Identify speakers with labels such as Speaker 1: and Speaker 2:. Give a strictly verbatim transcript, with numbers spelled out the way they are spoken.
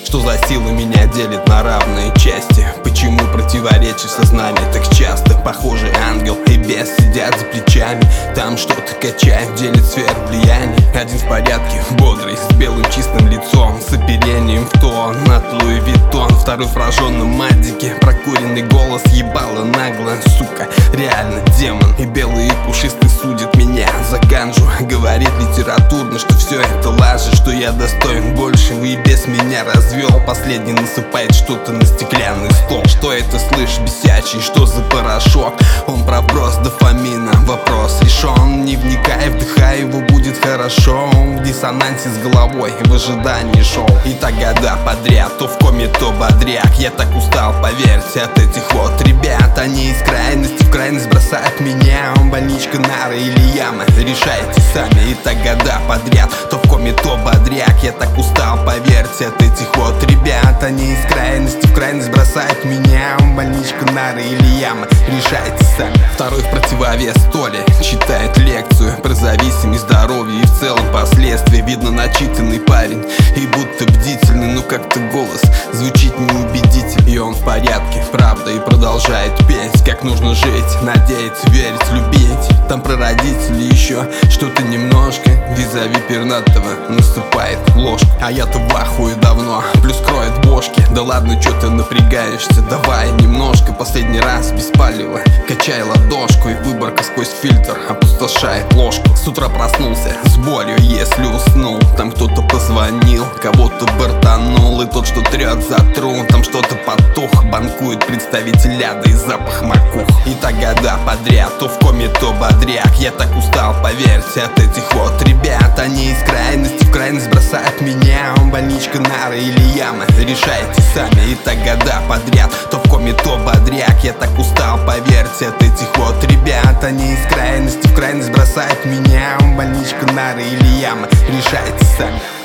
Speaker 1: Что за сила меня делит на равные части? Почему противоречий в сознании так часто? Похоже, ангел и бес сидят за плечами, там что-то качает, делит сферу влияния. Один в порядке, бодрый, с белым чистым лицом, с оперением в тон от Луи Виттон. Второй в прожженном мадике, прокуренный голос, ебало нагло, сука, реально демон. И белый и пушистый судит меня за ганжу, говорит литературно, что все это лажа, что я достоин большего и без меня развел. Последний насыпает что-то на стеклянный стол. Что это, слышь, бесячий, что за порошок? Он про вброс дофамина, вопрос решен. Не вникай, вдыхай, его будет хорошо. В диссонансе с головой, в ожидании шоу. И так года подряд, то в коме, то бодряк. Я так устал, поверьте, от этих вот ребят. Они из крайности в крайность бросают меня. Больничка, нары или яма, решайте сами. И так года подряд, то в коме, то бодряк. Я так устал, поверьте, от этих вот ребят. Они из крайности в крайность бросают меня. Больничка, нары или яма, решайте сами. Второй в противовес Толи читает лекцию про зависимость, здоровье и в целом последствия. Видно, начитанный парень и будто бдительный, но как-то голос звучит неубедительно. И он в порядке, правда, и продолжает петь, как нужно жить, надеяться, верить, любить. Там про родителей еще что-то немножко. Визави пернатого наступает ложка. А я-то в ахуе давно, плюс кроет бошки. Да ладно, чё ты напрягаешься, давай немножко. Последний раз без палева, качай ладошку. И выборка сквозь фильтр опустошает ложку. С утра проснулся с болью, если уснул. Там кто-то позвонил, кого-то бортанул. И тот, что трет за трун, там что-то потух. Банкует представитель ада и запах макух. И так года подряд, то в коме, то бодряк. Я так устал, поверьте, от этих вот ребят. Они из крайности в крайность бросают меня. Больничка, нары или яма, решайте сами. И так года подряд, то в коме, то бодряк. Я так устал, поверьте, от этих вот ребят. Они из крайности в крайность бросают меня. Больничка, нары или яма, решайте сами.